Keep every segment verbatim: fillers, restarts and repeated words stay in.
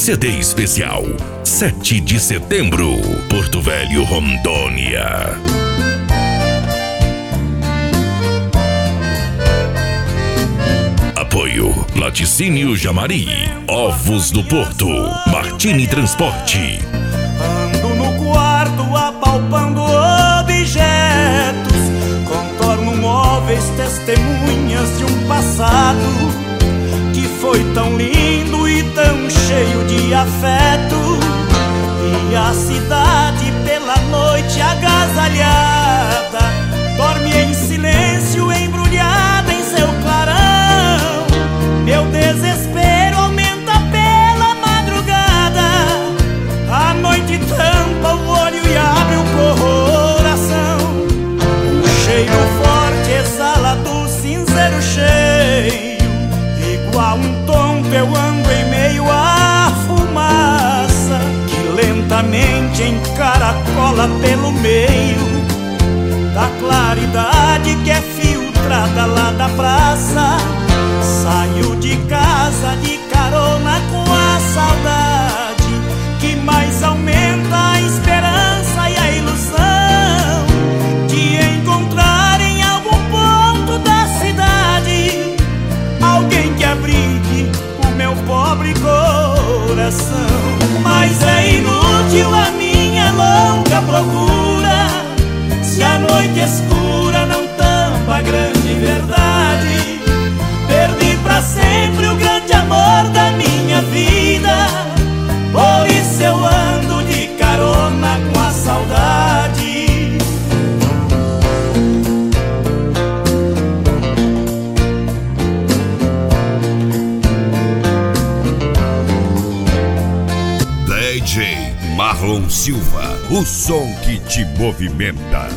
C D especial sete de setembro, Porto Velho, Rondônia. Apoio Laticínio Jamari, Ovos do Porto, Martini Transporte. Ando no quarto apalpando objetos, contorno móveis, testemunhas de um passado que foi tão lindo e tão cheio de afeto. E a cidade pela noite agasalhada dorme em silêncio, embrulhada em seu clarão. Meu desespero aumenta pela madrugada, a noite tampa o olho e abre o coração. Um cheiro forte exala do cinzeiro cheio, igual um tonto eu ando em meio à fumaça que lentamente encaracola pelo meio da claridade que é filtrada lá da praça. Saio de casa de carona com a saudade que mais aumenta a esperança e a ilusão de encontrar em algum ponto da cidade alguém que abrigue o meu pobre coração. Mas é inútil a minha louca procura, se a noite escura não tampa a grande verdade. Perdi pra sempre o grande amor da minha vida, por isso eu ando de carona com a saudade. D J Marlon Silva, o som que te movimenta.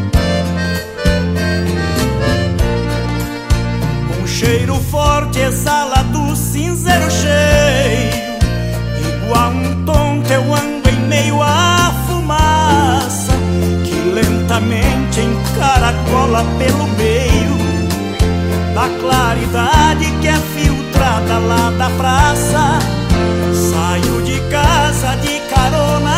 Um cheiro forte exala do cinzeiro cheio, igual um tonto eu ando em meio à fumaça que lentamente encaracola pelo meio da claridade que é filtrada lá da praça. Saio de casa de carona